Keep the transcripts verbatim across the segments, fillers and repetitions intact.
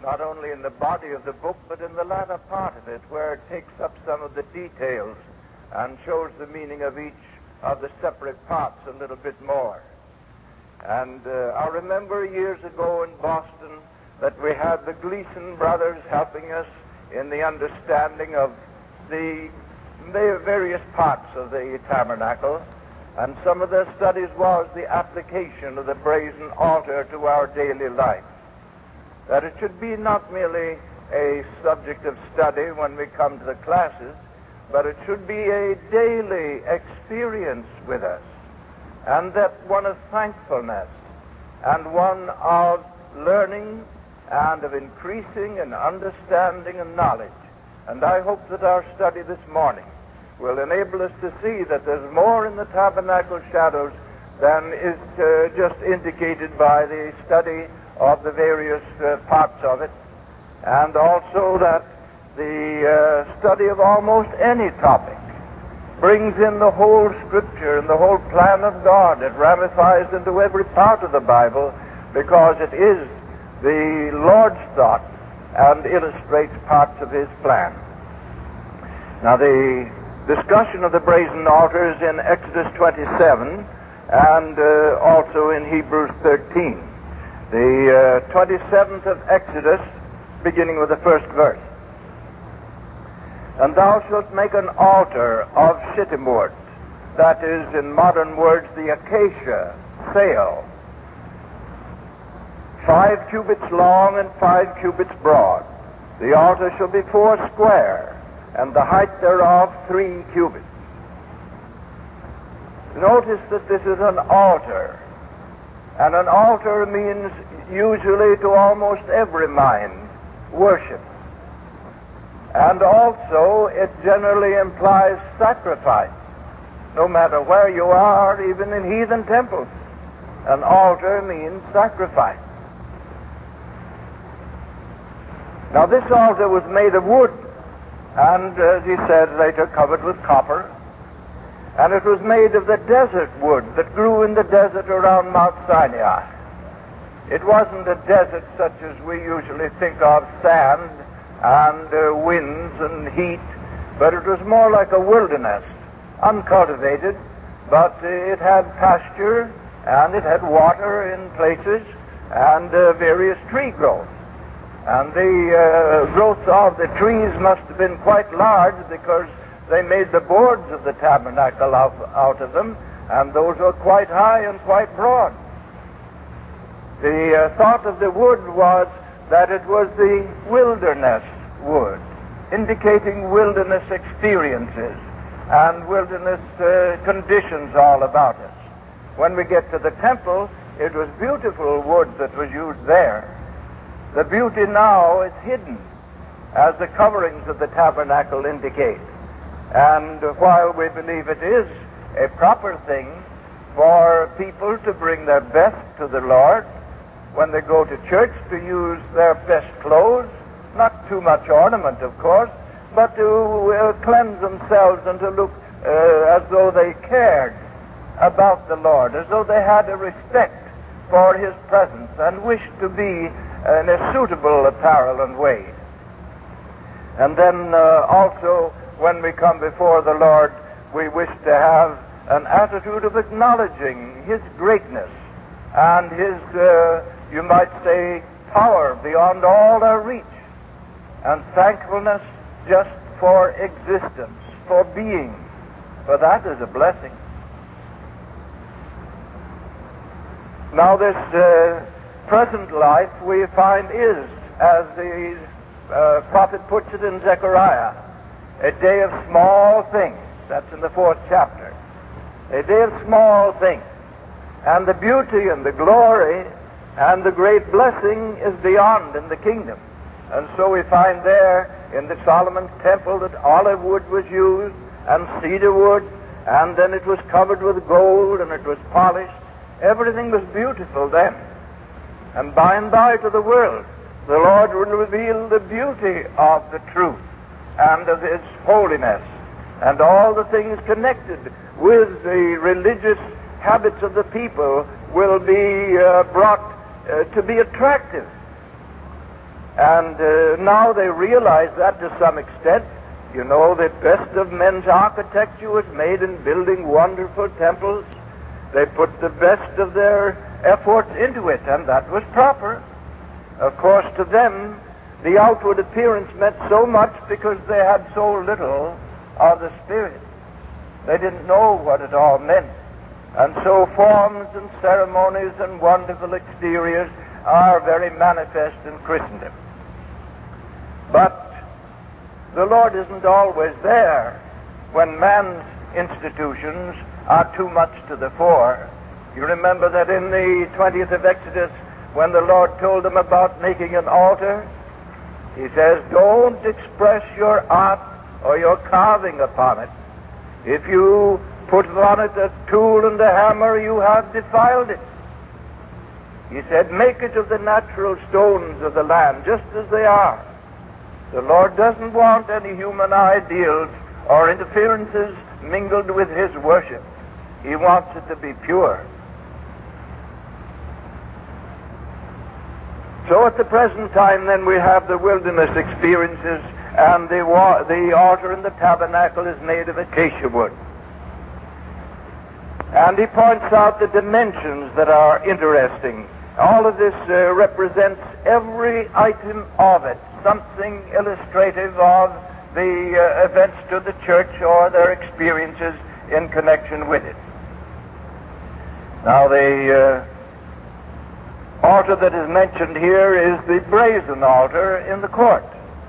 not only in the body of the book, but in the latter part of it, where it takes up some of the details and shows the meaning of each of the separate parts a little bit more. And uh, I remember years ago in Boston that we had the Gleason brothers helping us in the understanding of the various parts of the tabernacle, and some of their studies was the application of the brazen altar to our daily life. That it should be not merely a subject of study when we come to the classes, but it should be a daily experience with us, and that one of thankfulness and one of learning and of increasing and understanding and knowledge. And I hope that our study this morning will enable us to see that there's more in the tabernacle shadows than is uh, just indicated by the study of the various uh, parts of it, and also that the uh, study of almost any topic brings in the whole Scripture and the whole plan of God. It ramifies into every part of the Bible because it is the Lord's thought and illustrates parts of His plan. Now, the discussion of the brazen altar is in Exodus twenty-seven and uh, also in Hebrews thirteen. The uh, twenty-seventh of Exodus, beginning with the first verse. And thou shalt make an altar of shittim wood, that is, in modern words, the acacia sail, five cubits long and five cubits broad. The altar shall be four square, and the height thereof three cubits. Notice that this is an altar, and an altar means usually to almost every mind worship. And also it generally implies sacrifice, no matter where you are, even in heathen temples. An altar means sacrifice. Now, this altar was made of wood, and as he said later, covered with copper. And it was made of the desert wood that grew in the desert around Mount Sinai. It wasn't a desert such as we usually think of, sand and uh, winds and heat, but it was more like a wilderness, uncultivated, but uh, it had pasture, and it had water in places, and uh, various tree growth. And the uh, growth of the trees must have been quite large, because they made the boards of the tabernacle out, out of them, and those were quite high and quite broad. The uh, thought of the wood was that it was the wilderness wood, indicating wilderness experiences and wilderness uh, conditions all about us. When we get to the temple, it was beautiful wood that was used there. The beauty now is hidden, as the coverings of the tabernacle indicate. And while we believe it is a proper thing for people to bring their best to the Lord, when they go to church, to use their best clothes, not too much ornament, of course, but to uh, cleanse themselves and to look uh, as though they cared about the Lord, as though they had a respect for His presence and wished to be in a suitable apparel and way. And then uh, also, when we come before the Lord, we wish to have an attitude of acknowledging His greatness and His, uh, you might say, power beyond all our reach, and thankfulness just for existence, for being, for that is a blessing. Now, this uh, present life we find is, as the uh, prophet puts it in Zechariah, a day of small things. That's in the fourth chapter. A day of small things. And the beauty and the glory and the great blessing is beyond in the kingdom. And so we find there in the Solomon's temple that olive wood was used and cedar wood, and then it was covered with gold and it was polished. Everything was beautiful then. And by and by to the world, the Lord will reveal the beauty of the truth and of His holiness and all the things connected with the religious habits of the people will be uh, brought uh, to be attractive. And uh, now they realize that to some extent. You know, the best of men's architecture was made in building wonderful temples. They put the best of their efforts into it, and that was proper. Of course, to them, the outward appearance meant so much because they had so little of the Spirit. They didn't know what it all meant. And so forms and ceremonies and wonderful exteriors are very manifest in Christendom. But the Lord isn't always there when man's institutions are too much to the fore. You remember that in the twentieth of Exodus, when the Lord told them about making an altar, he says, don't express your art or your carving upon it. If you put on it a tool and a hammer, you have defiled it. He said, make it of the natural stones of the land, just as they are. The Lord doesn't want any human ideals or interferences mingled with his worship. He wants it to be pure. So at the present time, then, we have the wilderness experiences, and the, wa- the altar in the tabernacle is made of acacia wood. And he points out the dimensions that are interesting. All of this uh, represents every item of it, something illustrative of the uh, events to the church or their experiences in connection with it. Now, the uh, altar that is mentioned here is the brazen altar in the court.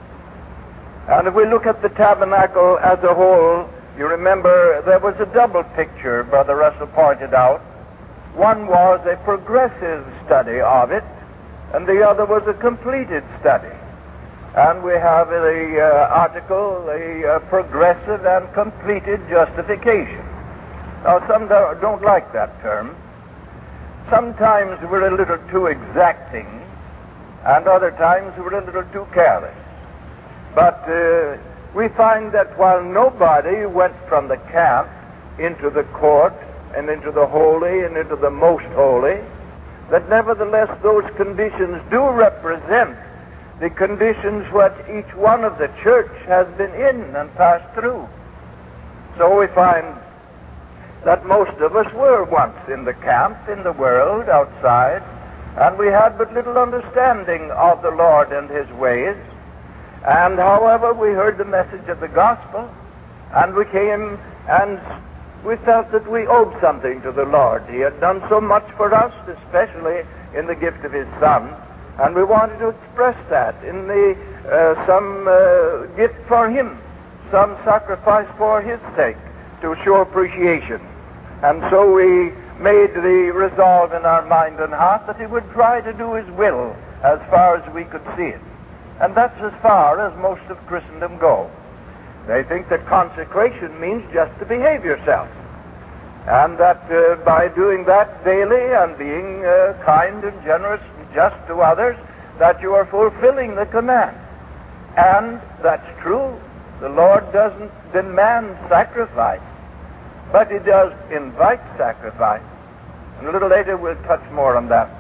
And if we look at the tabernacle as a whole, you remember there was a double picture, Brother Russell pointed out. One was a progressive study of it, and the other was a completed study. And we have the uh, article, the uh, progressive and completed justification. Now, some don't like that term. Sometimes we're a little too exacting, and other times we're a little too careless. But uh, we find that while nobody went from the camp into the court and into the holy and into the most holy, that nevertheless those conditions do represent the conditions which each one of the church has been in and passed through. So we find that most of us were once in the camp, in the world, outside, and we had but little understanding of the Lord and his ways. And however, we heard the message of the gospel, and we came and we felt that we owed something to the Lord. He had done so much for us, especially in the gift of his Son, and we wanted to express that in the uh, some uh, gift for him, some sacrifice for his sake, to show appreciation. And so we made the resolve in our mind and heart that he would try to do his will as far as we could see it. And that's as far as most of Christendom go. They think that consecration means just to behave yourself, and that uh, by doing that daily and being uh, kind and generous and just to others, that you are fulfilling the command. And that's true. The Lord doesn't demand sacrifice, but he does invite sacrifice. And a little later we'll touch more on that.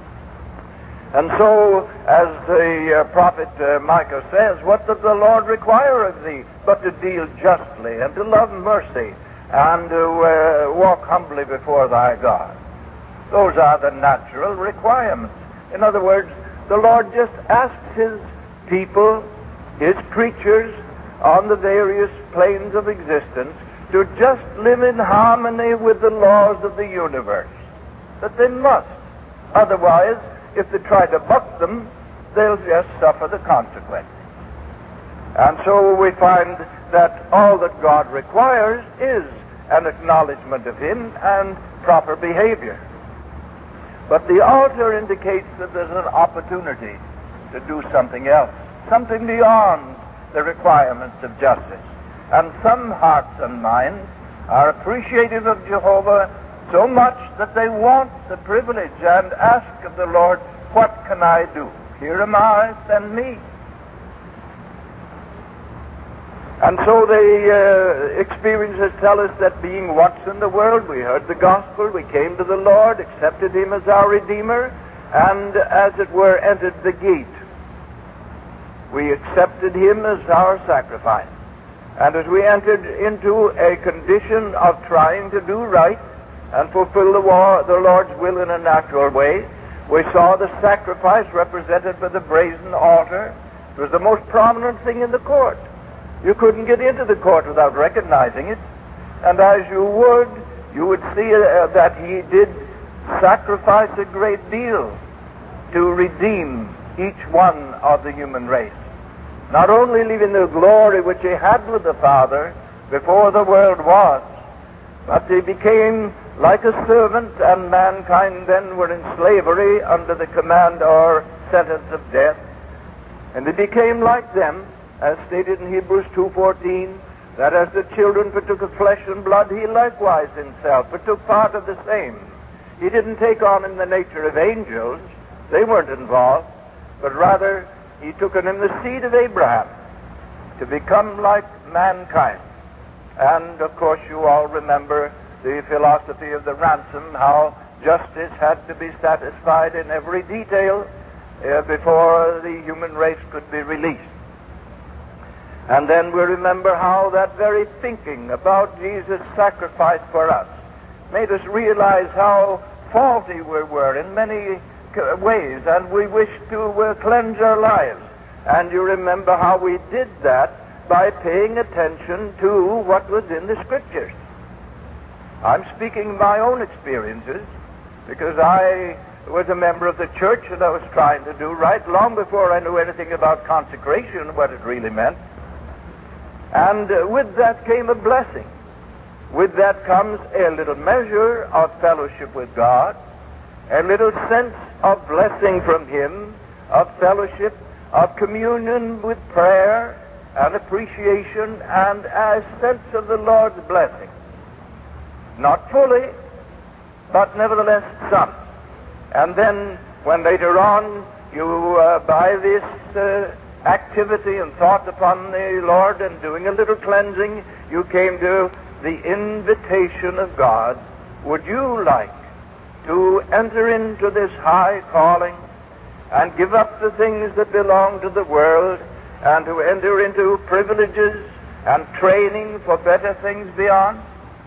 And so, as the uh, prophet uh, Micah says, what does the Lord require of thee but to deal justly and to love mercy and to uh, walk humbly before thy God? Those are the natural requirements. In other words, the Lord just asks his people, his creatures on the various planes of existence, to just live in harmony with the laws of the universe. That they must. Otherwise, if they try to buck them, they'll just suffer the consequence. And so we find that all that God requires is an acknowledgement of him and proper behavior. But the altar indicates that there's an opportunity to do something else, something beyond the requirements of justice. And some hearts and minds are appreciative of Jehovah so much that they want the privilege and ask of the Lord, what can I do? Here am I, send me. And so the uh, experiences tell us that being once in the world, we heard the gospel, we came to the Lord, accepted him as our Redeemer, and as it were entered the gate. We accepted him as our sacrifice. And as we entered into a condition of trying to do right and fulfill the, war, the Lord's will in a natural way, we saw the sacrifice represented by the brazen altar. It was the most prominent thing in the court. You couldn't get into the court without recognizing it. And as you would, you would see uh, that he did sacrifice a great deal to redeem each one of the human race. Not only leaving the glory which he had with the Father before the world was, but he became like a servant, and mankind then were in slavery under the command or sentence of death. And he became like them, as stated in Hebrews two fourteen, that as the children partook of flesh and blood, he likewise himself partook part of the same. He didn't take on him the nature of angels. They weren't involved. But rather, he took on him the seed of Abraham to become like mankind. And, of course, you all remember the philosophy of the ransom, how justice had to be satisfied in every detail uh, before the human race could be released. And then we remember how that very thinking about Jesus' sacrifice for us made us realize how faulty we were in many ways, and we wished to uh, cleanse our lives. And you remember how we did that by paying attention to what was in the Scriptures. I'm speaking of my own experiences, because I was a member of the church and I was trying to do right long before I knew anything about consecration and what it really meant. And uh, with that came a blessing. With that comes a little measure of fellowship with God, a little sense of blessing from him, of fellowship, of communion with prayer, and appreciation, and a sense of the Lord's blessing. Not fully, but nevertheless some. And then when later on you, uh, by this uh, activity and thought upon the Lord and doing a little cleansing, you came to the invitation of God. Would you like to enter into this high calling and give up the things that belong to the world and to enter into privileges and training for better things beyond?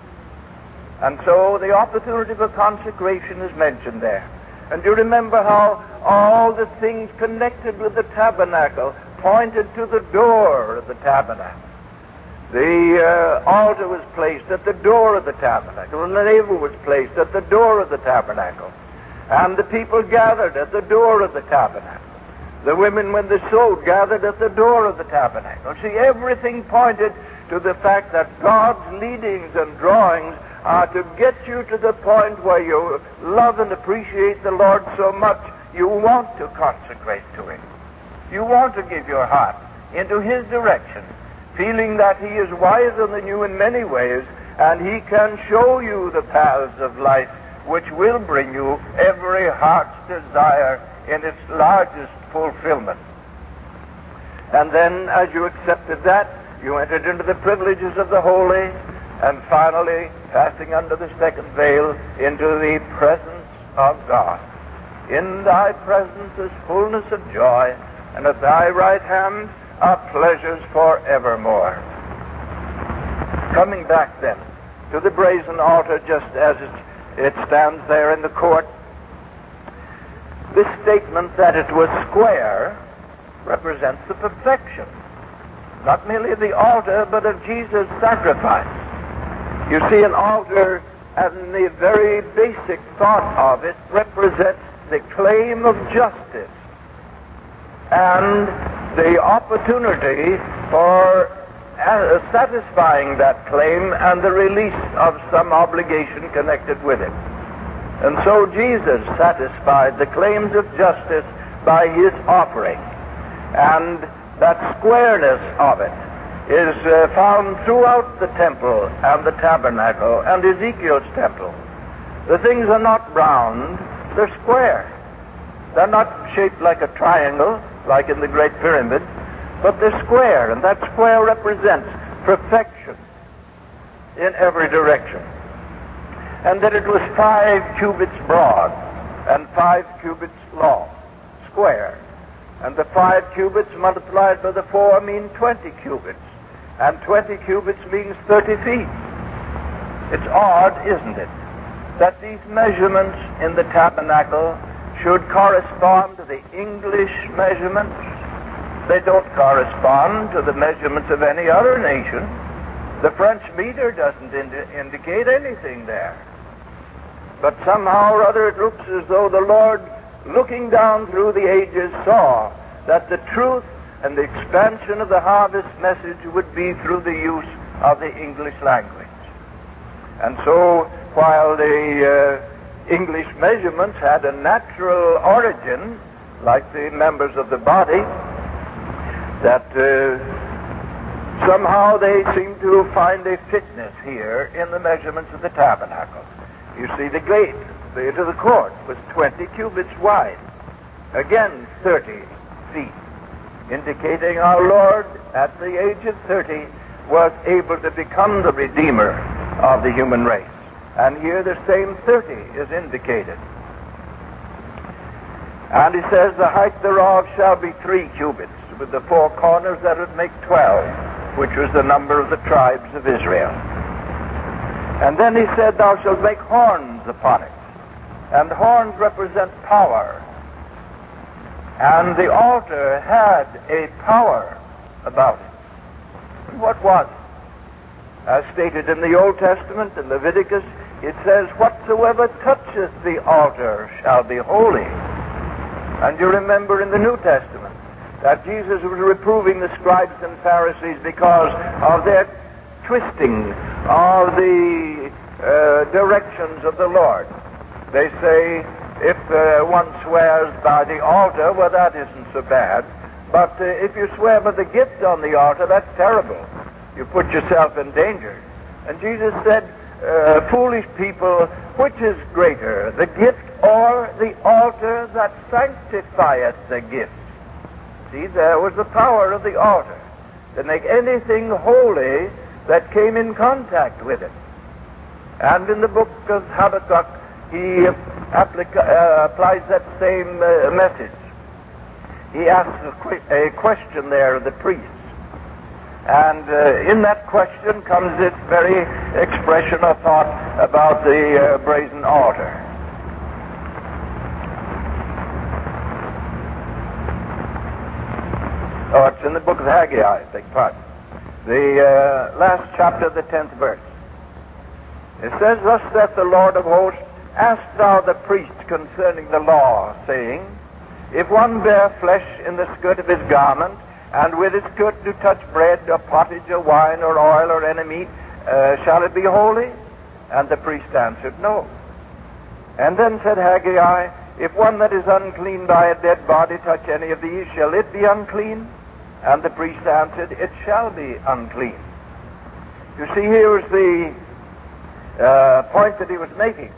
And so the opportunity for consecration is mentioned there. And you remember how all the things connected with the tabernacle pointed to the door of the tabernacle. The uh, altar was placed at the door of the tabernacle, and the laver was placed at the door of the tabernacle. And the people gathered at the door of the tabernacle. The women, when they sewed, gathered at the door of the tabernacle. See, everything pointed to the fact that God's leadings and drawings are to get you to the point where you love and appreciate the Lord so much you want to consecrate to him. You want to give your heart into his direction, feeling that he is wiser than you in many ways, and he can show you the paths of life which will bring you every heart's desire in its largest fulfillment. And then, as you accepted that, you entered into the privileges of the holy, and finally, passing under the second veil, into the presence of God. In thy presence is fullness of joy, and at thy right hand are pleasures forevermore. Coming back then to the brazen altar, just as it, it stands there in the court, this statement that it was square represents the perfection, not merely of the altar, but of Jesus' sacrifice. You see, an altar, and the very basic thought of it, represents the claim of justice and the opportunity for uh, satisfying that claim and the release of some obligation connected with it. And so Jesus satisfied the claims of justice by his offering. And that squareness of it is uh, found throughout the temple and the tabernacle and Ezekiel's temple. The things are not round, they're square. They're not shaped like a triangle, like in the Great Pyramid, but they're square, and that square represents perfection in every direction. And that it was five cubits broad and five cubits long, square. And the five cubits multiplied by the four mean twenty cubits. And twenty cubits means thirty feet. It's odd, isn't it, that these measurements in the tabernacle should correspond to the English measurements. They don't correspond to the measurements of any other nation. The French meter doesn't indi- indicate anything there. But somehow or other it looks as though the Lord, looking down through the ages, saw that the truth and the expansion of the harvest message would be through the use of the English language. And so, while the uh, English measurements had a natural origin, like the members of the body, that uh, somehow they seem to find a fitness here in the measurements of the tabernacle. You see, the gate, the gate of the court, was twenty cubits wide, again thirty feet, indicating our Lord, at the age of thirty, was able to become the Redeemer of the human race. And here the same thirty is indicated. And he says, the height thereof shall be three cubits, with the four corners that would make twelve, which was the number of the tribes of Israel. And then he said, thou shalt make horns upon it. And horns represent power. And the altar had a power about it. What was it? As stated in the Old Testament, in Leviticus, it says, whatsoever toucheth the altar shall be holy. And you remember in the New Testament that Jesus was reproving the scribes and Pharisees because of their twisting of the uh, directions of the Lord. They say, if uh, one swears by the altar, well, that isn't so bad. But uh, if you swear by the gift on the altar, that's terrible. You put yourself in danger. And Jesus said, uh, foolish people, which is greater, the gift or the altar that sanctifieth the gift? See, there was the power of the altar to make anything holy that came in contact with it. And in the book of Habakkuk, he applica- uh, applies that same uh, message. He asks a, qu- a question there of the priests. And uh, in that question comes this very expression of thought about the uh, brazen altar. Oh, it's in the book of Haggai, I beg pardon. The uh, last chapter, the tenth verse. It says, thus saith the Lord of hosts, ask thou the priest concerning the law, saying, if one bear flesh in the skirt of his garment, and with his skirt do touch bread, or pottage, or wine, or oil, or any meat, uh, shall it be holy? And the priest answered, no. And then said Haggai, if one that is unclean by a dead body touch any of these, shall it be unclean? And the priest answered, it shall be unclean. You see, here was the uh, point that he was making,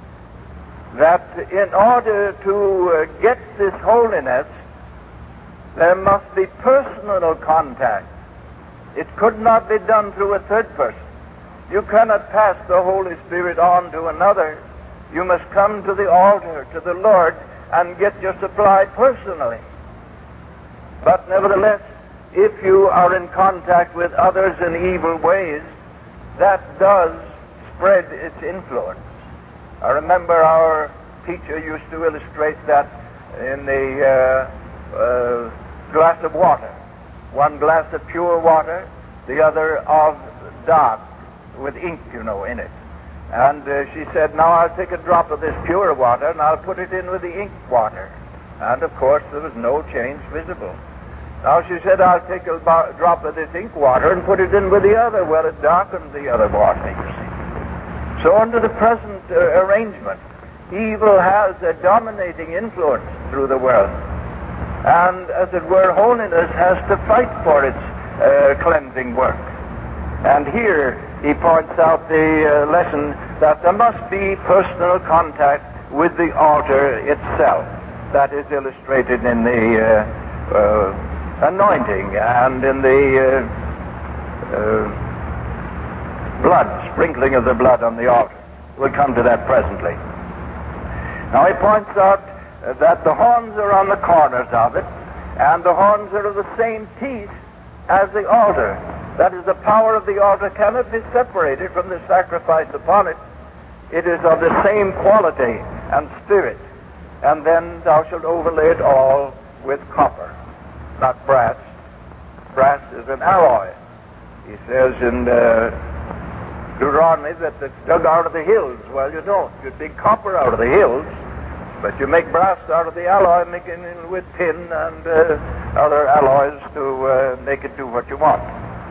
that in order to uh, get this holiness, there must be personal contact. It could not be done through a third person. You cannot pass the Holy Spirit on to another. You must come to the altar, to the Lord, and get your supply personally. But nevertheless, if you are in contact with others in evil ways, that does spread its influence. I remember our teacher used to illustrate that in the uh, uh, glass of water. One glass of pure water, the other of dark, with ink, you know, in it. And uh, she said, now I'll take a drop of this pure water and I'll put it in with the ink water. And of course there was no change visible. Now she said, I'll take a bar- drop of this ink water and put it in with the other. Well, it darkened the other water, you see. So under the present uh, arrangement, evil has a dominating influence through the world. And, as it were, holiness has to fight for its uh, cleansing work. And here he points out the uh, lesson that there must be personal contact with the altar itself. That is illustrated in the uh, uh, anointing and in the uh, uh, blood, sprinkling of the blood on the altar. We'll come to that presently. Now he points out uh, that the horns are on the corners of it, And the horns are of the same teeth as the altar. That is, the power of the altar cannot be separated from the sacrifice upon it. It is of the same quality and spirit. And then thou shalt overlay it all with copper, not brass. Brass is an alloy. He says in uh, Deuteronomy that it's dug out of the hills. Well, you don't. You dig copper out of the hills, but you make brass out of the alloy, making it with tin and uh, other alloys to uh, make it do what you want.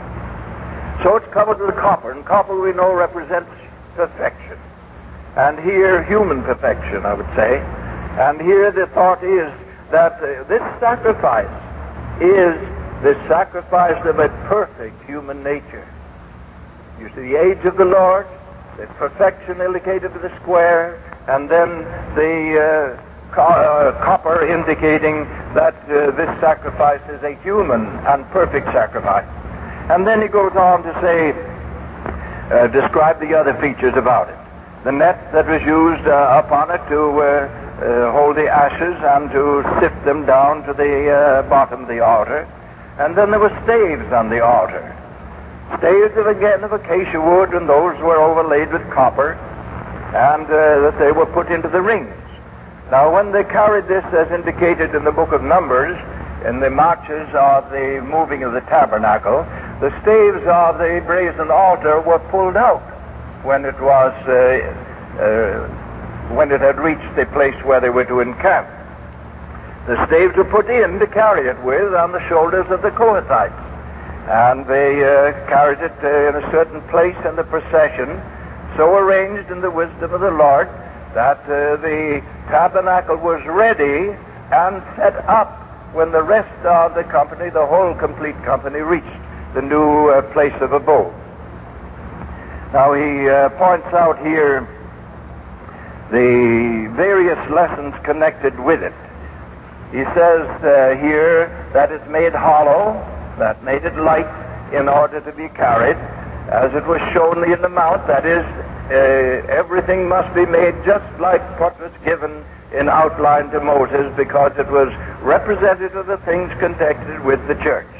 So it's covered with copper, and copper we know represents perfection. And here, human perfection, I would say. And here the thought is that uh, this sacrifice is the sacrifice of a perfect human nature. You see the age of the Lord, the perfection indicated with the square, and then the uh, co- uh, copper indicating that uh, this sacrifice is a human and perfect sacrifice. And then he goes on to say, uh, describe the other features about it. The net that was used uh, upon it to uh, uh, hold the ashes and to sift them down to the uh, bottom of the altar. And then there were staves on the altar. Staves, of, again, of acacia wood, and those were overlaid with copper, and uh, that they were put into the rings. Now, when they carried this, as indicated in the book of Numbers, in the marches of the moving of the tabernacle, the staves of the brazen altar were pulled out when it was uh, uh, when it had reached the place where they were to encamp. The staves were put in to carry it with on the shoulders of the Kohathites, and they uh, carried it uh, in a certain place in the procession, so arranged in the wisdom of the Lord that uh, the tabernacle was ready and set up when the rest of the company, the whole complete company, reached the new uh, place of abode. Now he uh, points out here the various lessons connected with it. He says uh, here that it's made hollow, that made it light in order to be carried, as it was shown in the mount. That is, uh, everything must be made just like what was given in outline to Moses, because it was representative of the things connected with the church.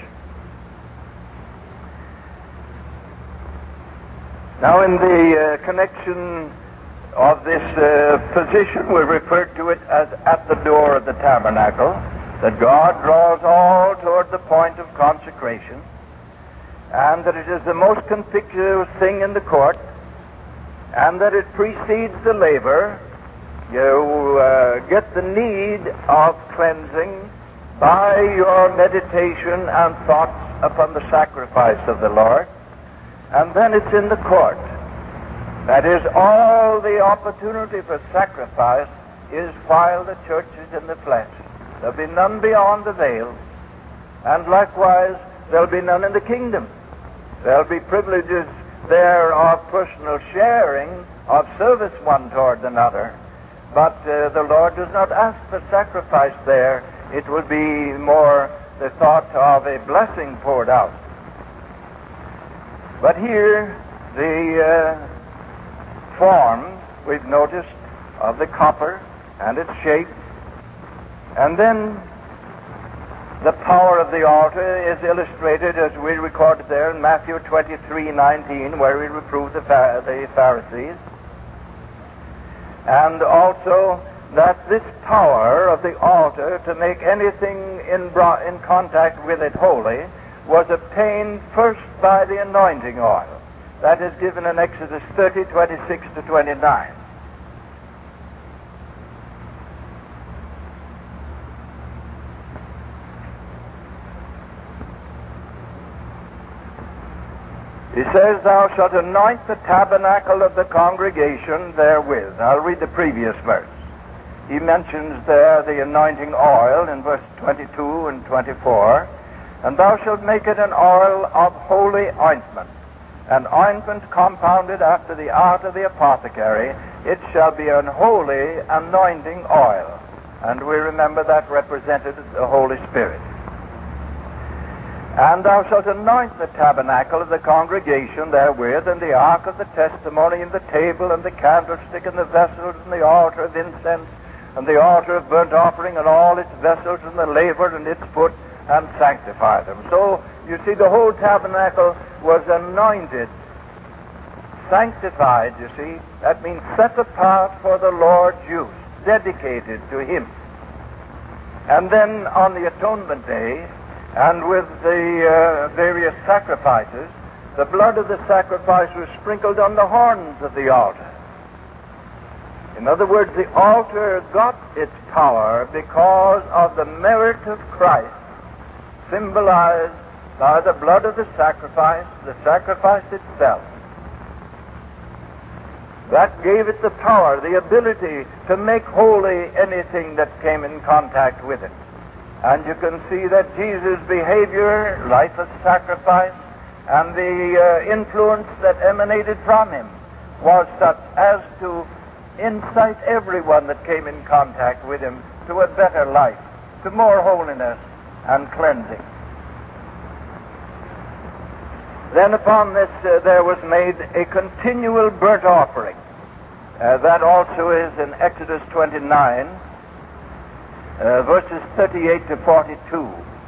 Now, in the uh, connection of this uh, position, we refer to it as at the door of the tabernacle, that God draws all toward the point of consecration, and that it is the most conspicuous thing in the court, and that it precedes the labor. You uh, get the need of cleansing by your meditation and thoughts upon the sacrifice of the Lord, and then it's in the court. That is, all the opportunity for sacrifice is while the church is in the flesh. There'll be none beyond the veil, and likewise there'll be none in the kingdom. There'll be privileges there of personal sharing, of service one toward another, but uh, the Lord does not ask for sacrifice there. It will be more the thought of a blessing poured out. But here, the uh, form, we've noticed, of the copper and its shape, and then the power of the altar is illustrated as we recorded there in Matthew twenty-three nineteen, where we reprove the, Phar- the Pharisees. And also that this power of the altar to make anything in, bro- in contact with it holy was obtained first by the anointing oil. That is given in Exodus thirty, twenty-six to twenty-nine. He says, thou shalt anoint the tabernacle of the congregation therewith. I'll read the previous verse. He mentions there the anointing oil in verse twenty-two and twenty-four. And thou shalt make it an oil of holy ointment, an ointment compounded after the art of the apothecary. It shall be an holy anointing oil. And we remember that represented the Holy Spirit. And thou shalt anoint the tabernacle of the congregation therewith, and the ark of the testimony, and the table, and the candlestick, and the vessels, and the altar of incense, and the altar of burnt offering and all its vessels and the laver and its foot, and sanctify them. So, you see, the whole tabernacle was anointed, sanctified, you see. That means set apart for the Lord's use, dedicated to Him. And then on the Atonement Day, and with the uh, various sacrifices, the blood of the sacrifice was sprinkled on the horns of the altar. In other words, the altar got its power because of the merit of Christ, symbolized by the blood of the sacrifice, the sacrifice itself. That gave it the power, the ability to make holy anything that came in contact with it. And you can see that Jesus' behavior, life of sacrifice, and the uh, influence that emanated from Him was such as to incite everyone that came in contact with Him to a better life, to more holiness and cleansing. Then upon this uh, there was made a continual burnt offering. Uh, that also is in Exodus twenty-nine, uh, verses thirty-eight to forty-two.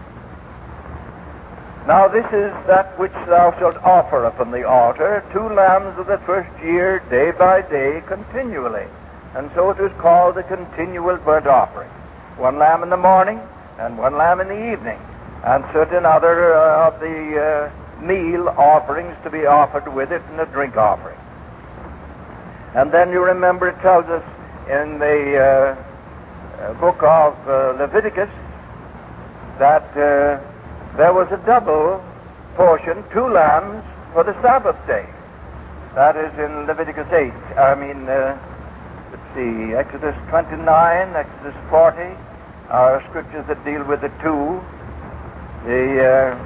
Now this is that which thou shalt offer upon the altar, two lambs of the first year, day by day, continually. And so it was called the continual burnt offering. One lamb in the morning, and one lamb in the evening, and certain other uh, of the uh, meal offerings to be offered with it, and a drink offering. And then you remember it tells us in the uh, uh, book of uh, Leviticus that uh, there was a double portion, two lambs for the Sabbath day. That is in Leviticus eight. I mean, uh, let's see, Exodus twenty-nine, Exodus forty, are scriptures that deal with the two. The uh,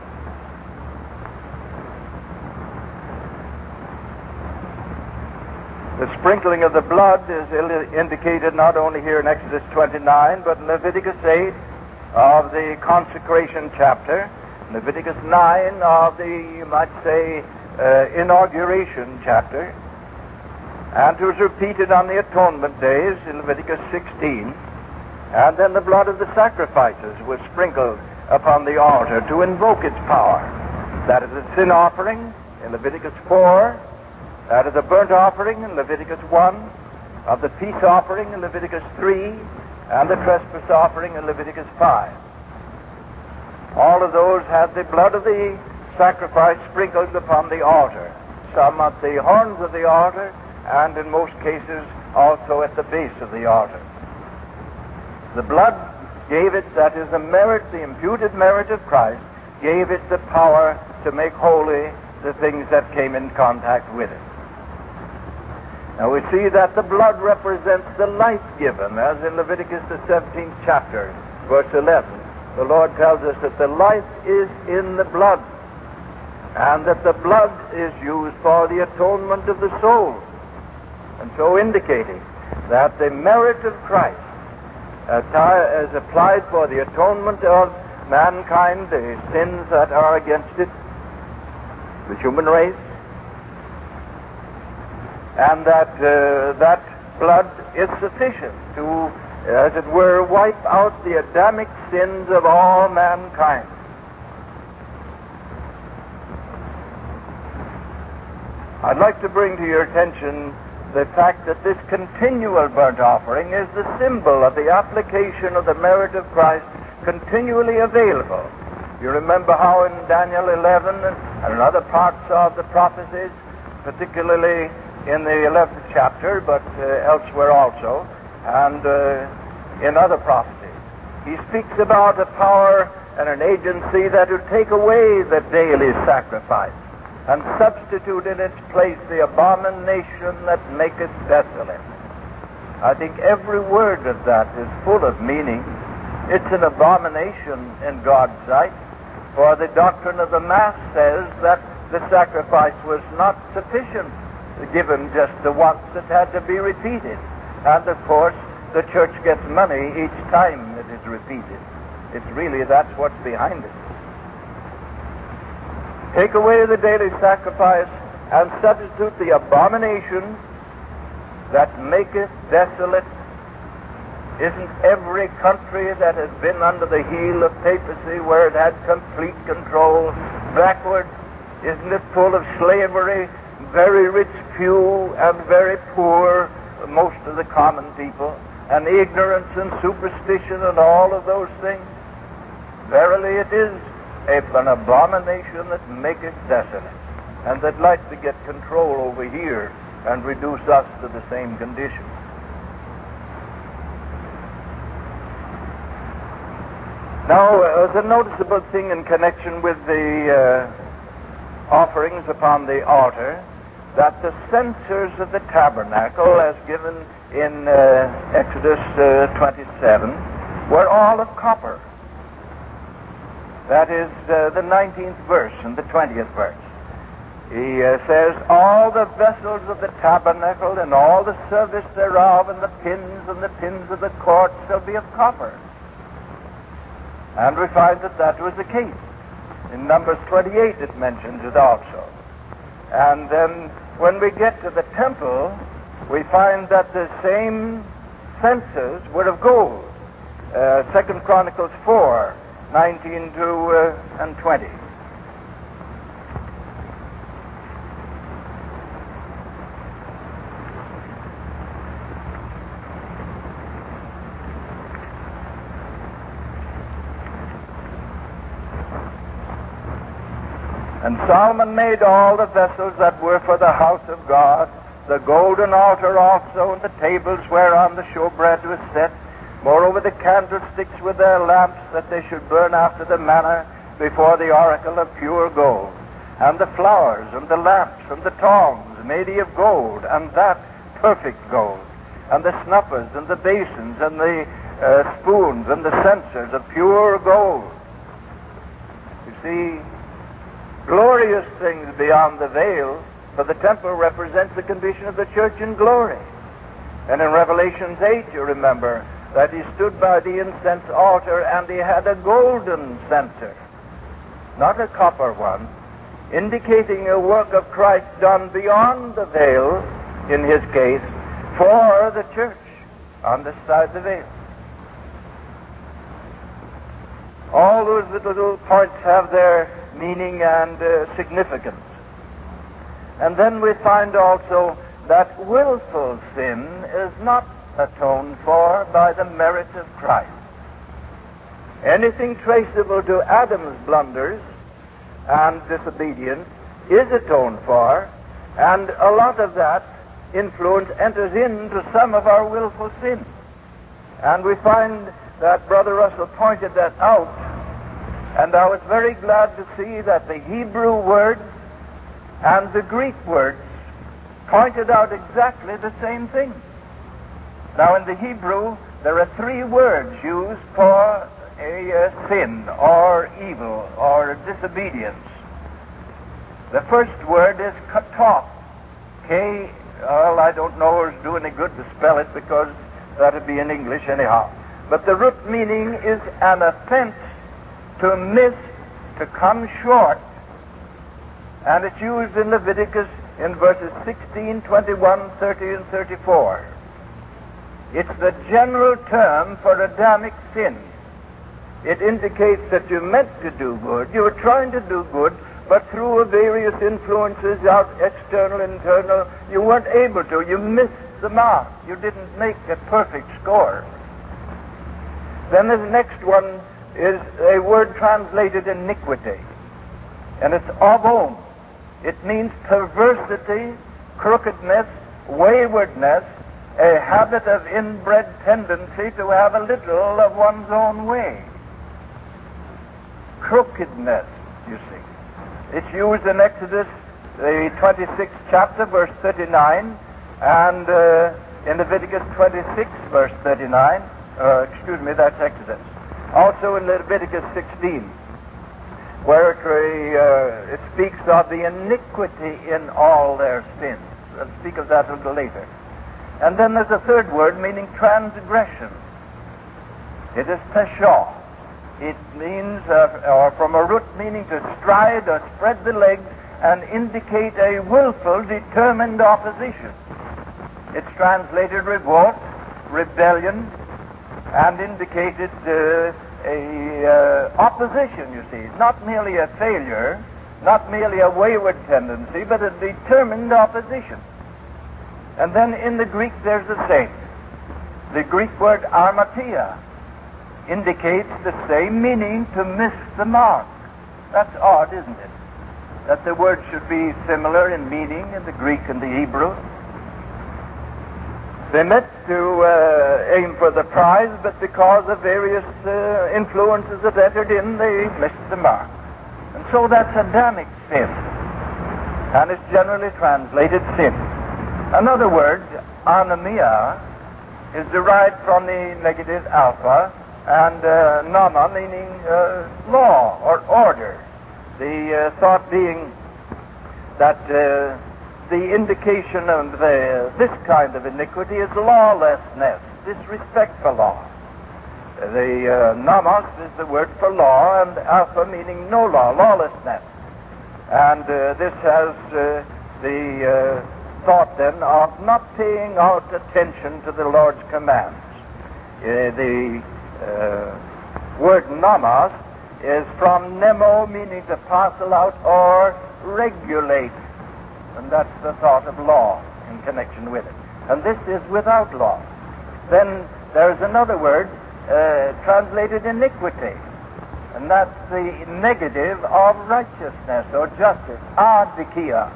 The sprinkling of the blood is indicated not only here in Exodus twenty-nine, but in Leviticus eight of the consecration chapter, Leviticus nine of the, you might say, uh, inauguration chapter, and it was repeated on the atonement days in Leviticus sixteen, and then the blood of the sacrifices was sprinkled upon the altar to invoke its power. That is the sin offering in Leviticus four, that is the burnt offering in Leviticus one, of the peace offering in Leviticus three, and the trespass offering in Leviticus five. All of those had the blood of the sacrifice sprinkled upon the altar, some at the horns of the altar, and in most cases also at the base of the altar. The blood gave it, that is the merit, the imputed merit of Christ, gave it the power to make holy the things that came in contact with it. Now we see that the blood represents the life given, as in Leviticus the seventeenth chapter, verse eleven. The Lord tells us that the life is in the blood, and that the blood is used for the atonement of the soul, and so indicating that the merit of Christ is applied for the atonement of mankind, the sins that are against it, the human race, and that uh, that blood is sufficient to, as it were, wipe out the Adamic sins of all mankind. I'd like to bring to your attention the fact that this continual burnt offering is the symbol of the application of the merit of Christ continually available. You remember how in Daniel eleven and in other parts of the prophecies, particularly in the eleventh chapter, but uh, elsewhere also, and uh, in other prophecies, he speaks about a power and an agency that would take away the daily sacrifice and substitute in its place the abomination that maketh desolate. I think every word of that is full of meaning. It's an abomination in God's sight, for the doctrine of the Mass says that the sacrifice was not sufficient, given just the once, it had to be repeated. And of course, the church gets money each time it is repeated. It's really, that's what's behind it. Take away the daily sacrifice and substitute the abomination that maketh desolate Isn't every country that has been under the heel of papacy, where it had complete control, backward? Isn't it full of slavery, very rich few and very poor, most of the common people, and ignorance and superstition and all of those things? Verily it is a, an abomination that maketh desolate, and that like to get control over here and reduce us to the same condition. Now, uh, there's a noticeable thing in connection with the uh, offerings upon the altar, that the censers of the tabernacle, as given in uh, Exodus uh, twenty-seven, were all of copper. That is uh, the nineteenth verse and the twentieth verse. He uh, says, all the vessels of the tabernacle and all the service thereof, and the pins and the pins of the court shall be of copper. And we find that that was the case. In Numbers twenty-eight it mentions it also. And then when we get to the temple, we find that the same censers were of gold. Uh, Second Chronicles four, nineteen to uh, and twenty. And Solomon made all the vessels that were for the house of God, the golden altar also, and the tables whereon the showbread was set. Moreover, the candlesticks with their lamps, that they should burn after the manner before the oracle of pure gold. And the flowers, and the lamps, and the tongs, made he of gold, and that perfect gold. And the snuffers, and the basins, and the uh, spoons, and the censers of pure gold. You see, glorious things beyond the veil, for the temple represents the condition of the church in glory. And in Revelations eight, you remember, that he stood by the incense altar and he had a golden censer, not a copper one, indicating a work of Christ done beyond the veil, in his case, for the church on this side of the veil. All those little points have their meaning and uh, significance. And then we find also that willful sin is not atoned for by the merits of Christ. Anything traceable to Adam's blunders and disobedience is atoned for, and a lot of that influence enters into some of our willful sin. And we find that Brother Russell pointed that out, and I was very glad to see that the Hebrew words and the Greek words pointed out exactly the same thing. Now, in the Hebrew, there are three words used for a uh, sin or evil or disobedience. The first word is katop. K, well, I don't know if it's doing any good to spell it, because that would be in English anyhow. But the root meaning is an offense, to miss, to come short. And it's used in Leviticus in verses sixteen, twenty-one, thirty, and thirty-four. It's the general term for Adamic sin. It indicates that you meant to do good, you were trying to do good, but through various influences, out external, internal, you weren't able to. You missed the mark. You didn't make a perfect score. Then the next one is a word translated iniquity, and it's avon. It means perversity, crookedness, waywardness, a habit of inbred tendency to have a little of one's own way. Crookedness, you see. It's used in Exodus, the twenty-sixth chapter, verse thirty-nine, and uh, in Leviticus twenty-six, verse thirty-nine. Uh, excuse me, that's Exodus. Also in Leviticus sixteen, where it, uh, it speaks of the iniquity in all their sins. I'll speak of that a little later. And then there's a third word meaning transgression. It is peshah. It means, uh, or from a root meaning to stride or spread the legs and indicate a willful, determined opposition. It's translated revolt, rebellion, and indicated uh, a uh, opposition, you see, not merely a failure, not merely a wayward tendency, but a determined opposition. And then in the Greek there's the same. The Greek word armatia indicates the same meaning, to miss the mark. That's odd, isn't it? That the word should be similar in meaning in the Greek and the Hebrew. They meant to uh, aim for the prize, but because of various uh, influences that entered in, they missed the mark. And so that's Adamic sin, and it's generally translated sin. Another word, anomia, is derived from the negative alpha, and uh, nama meaning uh, law or order. The uh, thought being that uh, the indication of uh, this kind of iniquity is lawlessness, disrespect for law. The uh, nomos is the word for law, and alpha meaning no law, lawlessness. And uh, this has uh, the uh, thought then of not paying out attention to the Lord's commands. Uh, the uh, word nomos is from nemo, meaning to parcel out or regulate. And that's the thought of law in connection with it. And this is without law. Then there's another word uh, translated iniquity, and that's the negative of righteousness or justice, adikia,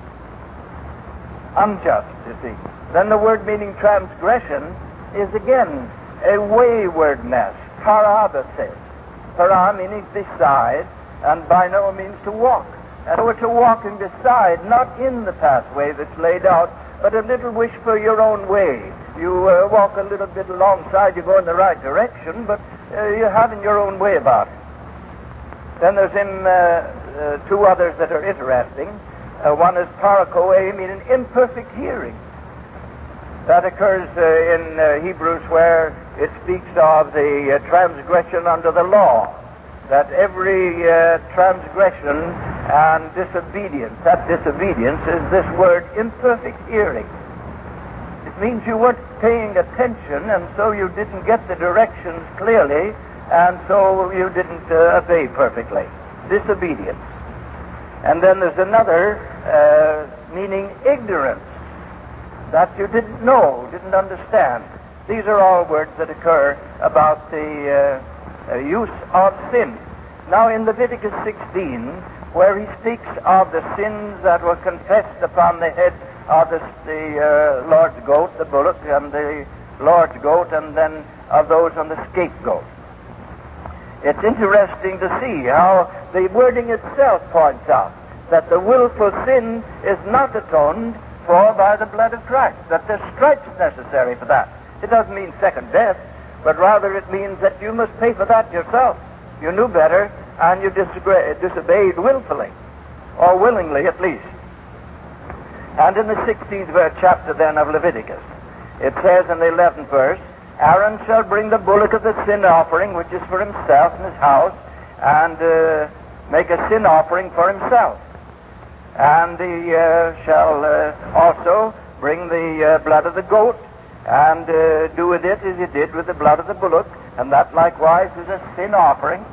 unjust, you see. Then the word meaning transgression is again a waywardness, parabasis. Para meaning beside, and by no means to walk. And we're to walking beside, not in the pathway that's laid out, but a little wish for your own way. You uh, walk a little bit alongside, you go in the right direction, but uh, you're having your own way about it. Then there's in uh, uh, two others that are interesting. Uh, one is parakoe, meaning imperfect hearing. That occurs uh, in uh, Hebrews, where it speaks of the uh, transgression under the law. That every uh, transgression and disobedience, that disobedience is this word imperfect hearing. It means you weren't paying attention, and so you didn't get the directions clearly, and so you didn't uh, obey perfectly. Disobedience. And then there's another uh, meaning ignorance, that you didn't know, didn't understand. These are all words that occur about the uh, uh, use of sin. Now in Leviticus sixteen, where he speaks of the sins that were confessed upon the head of the, the uh, Lord's goat, the bullock, and the Lord's goat, and then of those on the scapegoat. It's interesting to see how the wording itself points out that the willful sin is not atoned for by the blood of Christ, that there's stripes necessary for that. It doesn't mean second death, but rather it means that you must pay for that yourself. You knew better, and you disagree, disobeyed willfully, or willingly at least. And in the sixteenth chapter then of Leviticus, it says in the eleventh verse, Aaron shall bring the bullock of the sin offering, which is for himself and his house, and uh, make a sin offering for himself. And he uh, shall uh, also bring the uh, blood of the goat, and uh, do with it as he did with the blood of the bullock, and that likewise is a sin offering.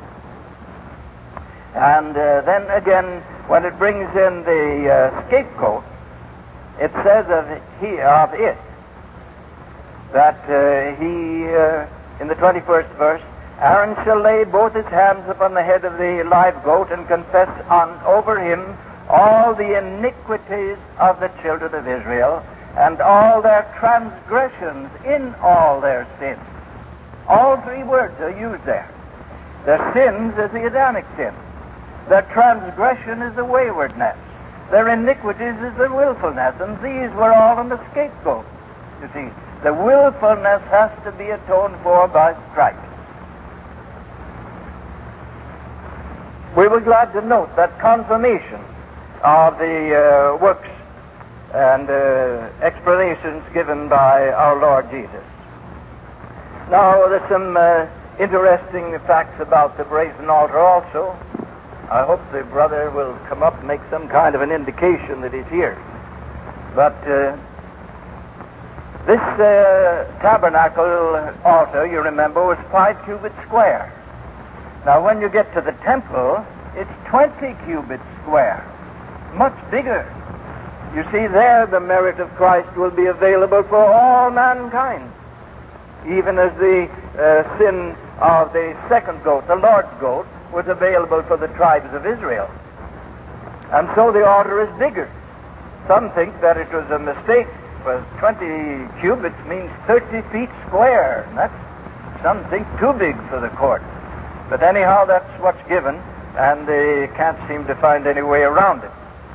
And uh, then again, when it brings in the uh, scapegoat, it says of, he, of it that uh, he, uh, in the twenty-first verse, Aaron shall lay both his hands upon the head of the live goat and confess on over him all the iniquities of the children of Israel and all their transgressions in all their sins. All three words are used there. Their sins is the Adamic sin. Their transgression is the waywardness. Their iniquities is the willfulness, and these were all on the scapegoat. You see, the willfulness has to be atoned for by stripes. We were glad to note that confirmation of the uh, works and uh, explanations given by our Lord Jesus. Now, there's some uh, interesting facts about the brazen altar also. I hope the brother will come up and make some kind of an indication that he's here. But uh, This uh, tabernacle altar, you remember, was five cubits square. Now, when you get to the temple, it's twenty cubits square, much bigger. You see, there the merit of Christ will be available for all mankind, even as the uh, sin of the second goat, the Lord's goat, was available for the tribes of Israel. And so the altar is bigger. Some think that it was a mistake, because twenty cubits means thirty feet square, and that's, some think, too big for the court. But anyhow, that's what's given, and they can't seem to find any way around it.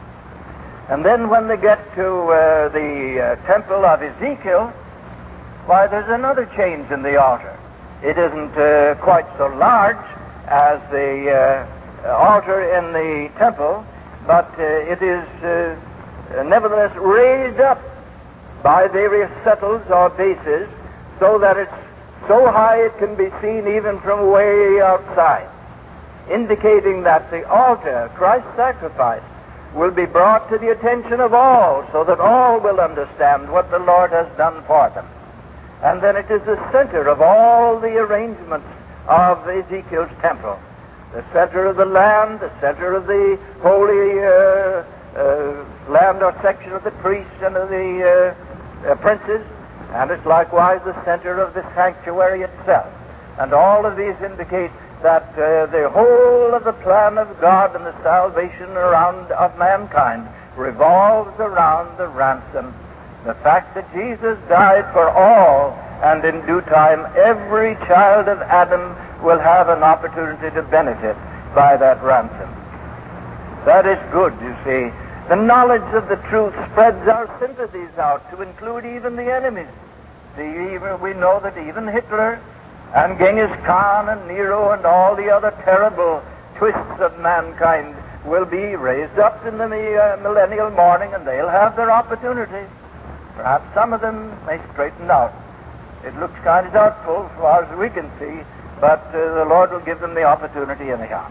And then when they get to uh, the uh, temple of Ezekiel, why, there's another change in the altar. It isn't uh, quite so large as the uh, altar in the temple, but uh, it is uh, nevertheless raised up by various settles or bases so that it's so high it can be seen even from way outside, indicating that the altar, Christ's sacrifice, will be brought to the attention of all, so that all will understand what the Lord has done for them. And then it is the center of all the arrangements of Ezekiel's temple. The center of the land, the center of the holy uh, uh, land or section of the priests and of the uh, uh, princes, and it's likewise the center of the sanctuary itself. And all of these indicate that uh, the whole of the plan of God and the salvation around of mankind revolves around the ransom. The fact that Jesus died for all, and in due time every child of Adam will have an opportunity to benefit by that ransom. That is good, you see. The knowledge of the truth spreads our sympathies out to include even the enemies. See, even, we know that even Hitler and Genghis Khan and Nero and all the other terrible twists of mankind will be raised up in the uh, millennial morning, and they'll have their opportunity. Perhaps some of them may straighten out. It looks kind of doubtful as far as we can see, but uh, the Lord will give them the opportunity anyhow.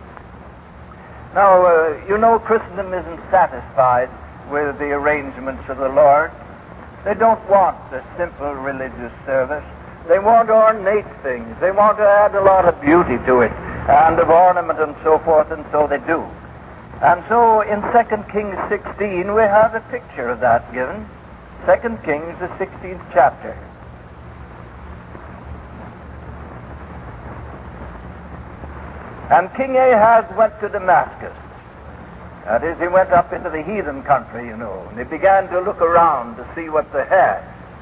Now, uh, you know, Christendom isn't satisfied with the arrangements of the Lord. They don't want a simple religious service. They want ornate things. They want to add a lot of beauty to it, and of ornament and so forth, and so they do. And so in Second Kings sixteen, we have a picture of that given. Second Kings, the sixteenth chapter. And King Ahaz went to Damascus. That is, he went up into the heathen country, you know, and he began to look around to see what they had.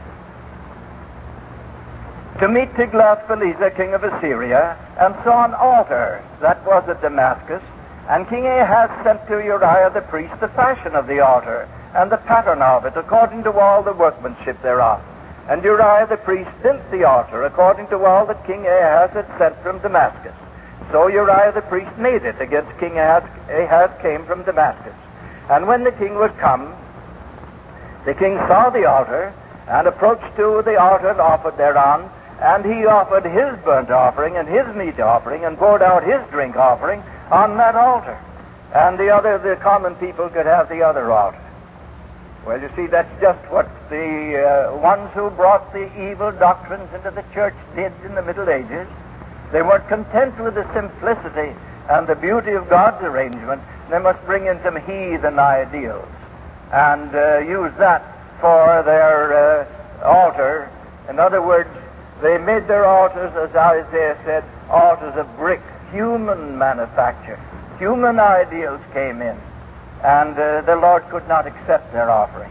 To meet Tiglath-Pileser, king of Assyria, and saw an altar that was at Damascus. And King Ahaz sent to Uriah the priest the fashion of the altar, and the pattern of it, according to all the workmanship thereof. And Uriah the priest built the altar, according to all that King Ahaz had sent from Damascus. So Uriah the priest made it against King Ahaz, Ahaz came from Damascus. And when the king was come, the king saw the altar, and approached to the altar and offered thereon, and he offered his burnt offering and his meat offering, and poured out his drink offering on that altar. And the other, the common people could have the other altar. Well, you see, that's just what the uh, ones who brought the evil doctrines into the church did in the Middle Ages. They weren't content with the simplicity and the beauty of God's arrangement. They must bring in some heathen ideals and uh, use that for their uh, altar. In other words, they made their altars, as Isaiah said, altars of brick, human manufacture. Human ideals came in, and uh, the Lord could not accept their offering.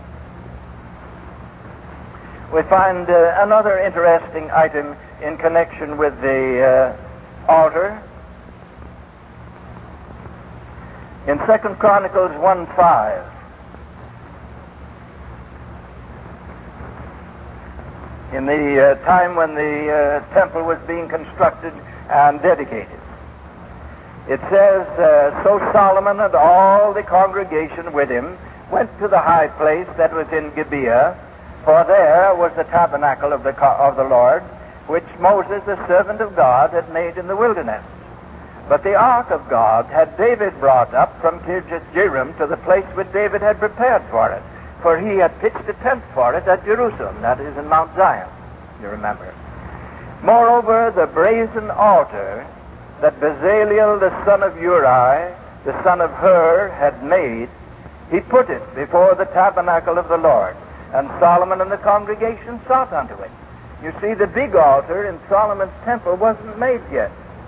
We find uh, another interesting item in connection with the uh, altar. In Second Chronicles one five, in the uh, time when the uh, temple was being constructed and dedicated, it says, uh, So Solomon and all the congregation with him went to the high place that was in Gibeah, for there was the tabernacle of the, of the Lord, which Moses, the servant of God, had made in the wilderness. But the ark of God had David brought up from Kirjath-Jearim to the place which David had prepared for it, for he had pitched a tent for it at Jerusalem, that is in Mount Zion, you remember. Moreover, the brazen altar that Bezaleel the son of Uri, the son of Hur, had made, he put it before the tabernacle of the Lord, and Solomon and the congregation sought unto it. You see, the big altar in Solomon's temple wasn't made yet.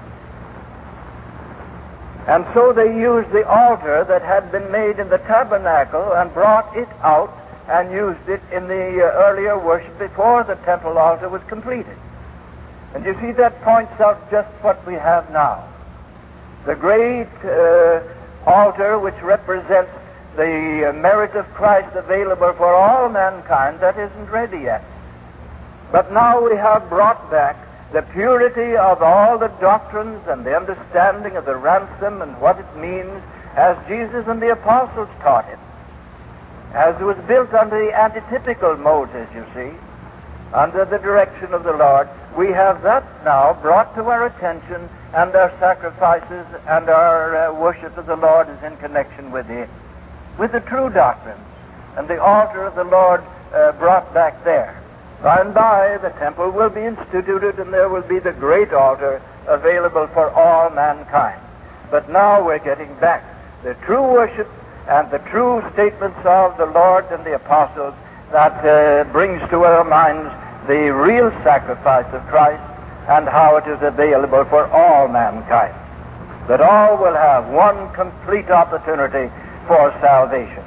And so they used the altar that had been made in the tabernacle and brought it out and used it in the uh, earlier worship before the temple altar was completed. And you see, that points out just what we have now. The great uh, altar which represents the uh, merit of Christ available for all mankind, that isn't ready yet. But now we have brought back the purity of all the doctrines and the understanding of the ransom and what it means as Jesus and the apostles taught it, as it was built under the antitypical Moses, you see, under the direction of the Lord. We have that now brought to our attention, and our sacrifices and our uh, worship of the Lord is in connection with it, with the true doctrines, and the altar of the Lord uh, brought back there. By and by, the temple will be instituted, and there will be the great altar available for all mankind. But now we're getting back the true worship and the true statements of the Lord and the apostles that uh, brings to our minds the real sacrifice of Christ and how it is available for all mankind. That all will have one complete opportunity for salvation.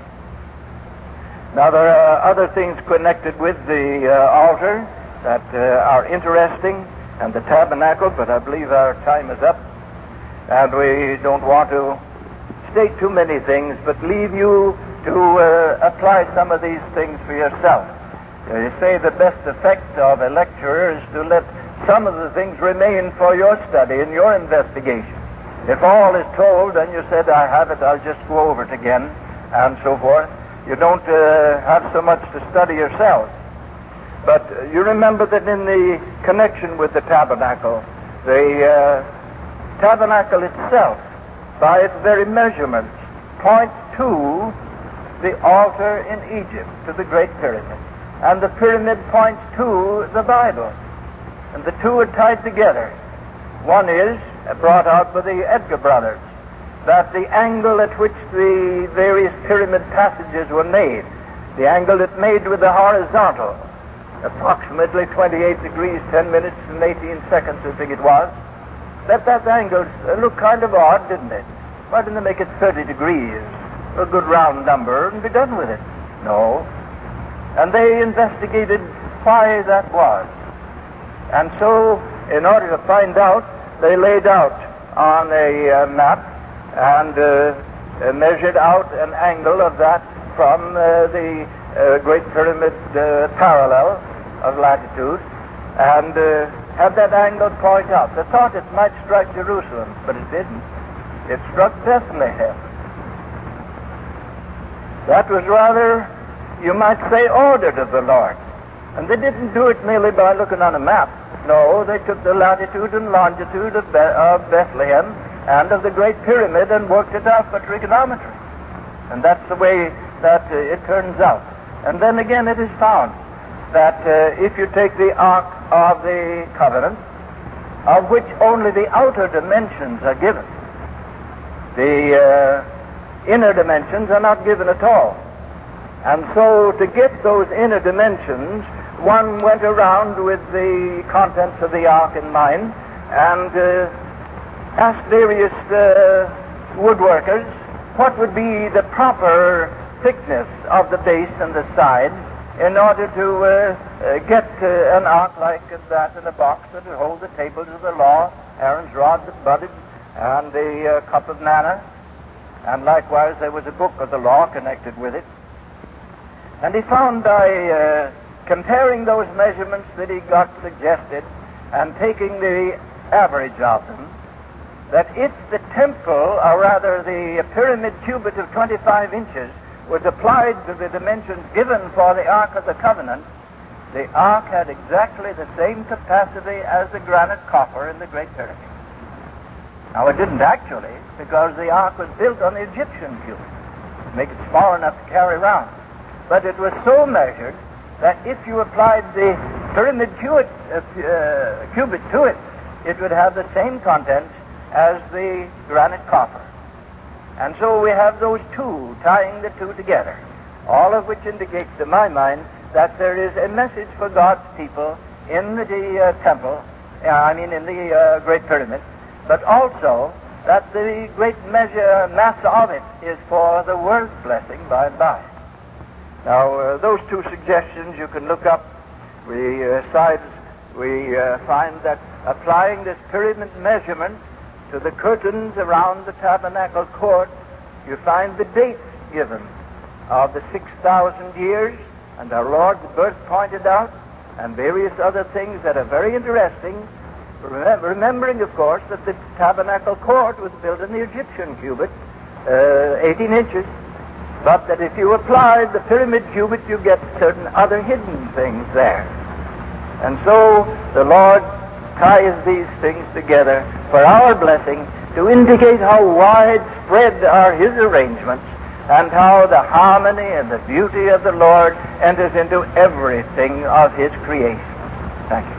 Now, there are other things connected with the uh, altar that uh, are interesting, and the tabernacle, but I believe our time is up, and we don't want to state too many things, but leave you to uh, apply some of these things for yourself. Uh, you say the best effect of a lecturer is to let some of the things remain for your study and your investigation. If all is told, and you said, I have it, I'll just go over it again, and so forth, you don't uh, have so much to study yourself. But uh, you remember that in the connection with the tabernacle, the uh, tabernacle itself, by its very measurements, points to the altar in Egypt, to the Great Pyramid. And the pyramid points to the Bible. And the two are tied together. One is brought out by the Edgar brothers, that the angle at which the various pyramid passages were made, the angle it made with the horizontal, approximately twenty-eight degrees, ten minutes and eighteen seconds, I think it was, that that angle looked kind of odd, didn't it? Why didn't they make it thirty degrees, a good round number, and be done with it? No. And they investigated why that was. And so, in order to find out, they laid out on a uh, map and uh, uh, measured out an angle of that from uh, the uh, Great Pyramid uh, parallel of latitude, and uh, had that angle point out. They thought it might strike Jerusalem, but it didn't. It struck Bethlehem. That was rather, you might say, ordered of the Lord. And they didn't do it merely by looking on a map. No, they took the latitude and longitude of, Be- of Bethlehem and of the Great Pyramid and worked it out by trigonometry. And that's the way that uh, it turns out. And then again it is found that uh, if you take the Ark of the Covenant, of which only the outer dimensions are given, the uh, inner dimensions are not given at all. And so to get those inner dimensions, one went around with the contents of the Ark in mind and uh, asked various uh, woodworkers what would be the proper thickness of the base and the sides in order to uh, uh, get uh, an ark like that in a box that would hold the tables of the law, Aaron's rod that budded, and the uh, cup of manna, and likewise there was a book of the law connected with it. And he found by uh, comparing those measurements that he got suggested and taking the average of them, that if the temple, or rather the pyramid cubit of twenty-five inches, was applied to the dimensions given for the Ark of the Covenant, the Ark had exactly the same capacity as the granite coffer in the Great Pyramid. Now, it didn't actually, because the Ark was built on the Egyptian cubit to make it small enough to carry around. but it was so measured that if you applied the pyramid cubit, uh, uh, cubit to it, it would have the same contents as the granite coffer. And so we have those two, tying the two together, all of which indicates to my mind that there is a message for God's people in the uh, temple, uh, I mean in the uh, Great Pyramid, but also that the great measure, mass of it is for the world's blessing by and by. Now, uh, those two suggestions you can look up. We, uh, sides, we uh, find that applying this pyramid measurement to the curtains around the tabernacle court, you find the dates given of the six thousand years, and our Lord's birth pointed out, and various other things that are very interesting, remembering, of course, that the tabernacle court was built in the Egyptian cubit, uh, eighteen inches, but that if you applied the pyramid cubit, you get certain other hidden things there. And so the Lord ties these things together for our blessing to indicate how widespread are His arrangements and how the harmony and the beauty of the Lord enters into everything of His creation. Thank you.